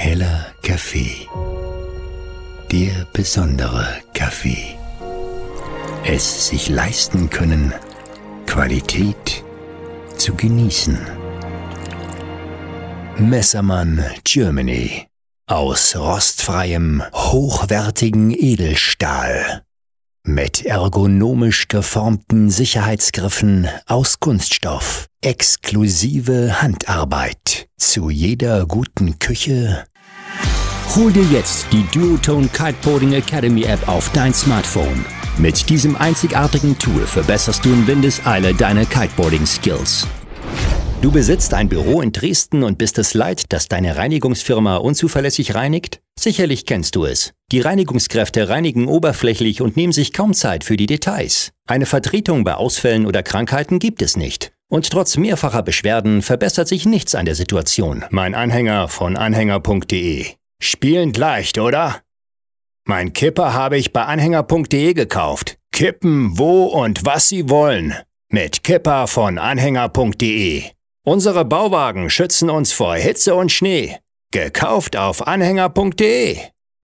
Heller Kaffee. Der besondere Kaffee. Es sich leisten können, Qualität zu genießen. Messermann Germany. Aus rostfreiem, hochwertigen Edelstahl. Mit ergonomisch geformten Sicherheitsgriffen aus Kunststoff. Exklusive Handarbeit. Zu jeder guten Küche. Hol dir jetzt die Duotone Kiteboarding Academy App auf dein Smartphone. Mit diesem einzigartigen Tool verbesserst du in Windeseile deine Kiteboarding-Skills. Du besitzt ein Büro in Dresden und bist es leid, dass deine Reinigungsfirma unzuverlässig reinigt? Sicherlich kennst du es. Die Reinigungskräfte reinigen oberflächlich und nehmen sich kaum Zeit für die Details. Eine Vertretung bei Ausfällen oder Krankheiten gibt es nicht. Und trotz mehrfacher Beschwerden verbessert sich nichts an der Situation. Mein Anhänger von Anhänger.de. Spielend leicht, oder? Mein Kipper habe ich bei Anhänger.de gekauft. Kippen, wo und was sie wollen. Mit Kipper von Anhänger.de. Unsere Bauwagen schützen uns vor Hitze und Schnee. Gekauft auf Anhänger.de.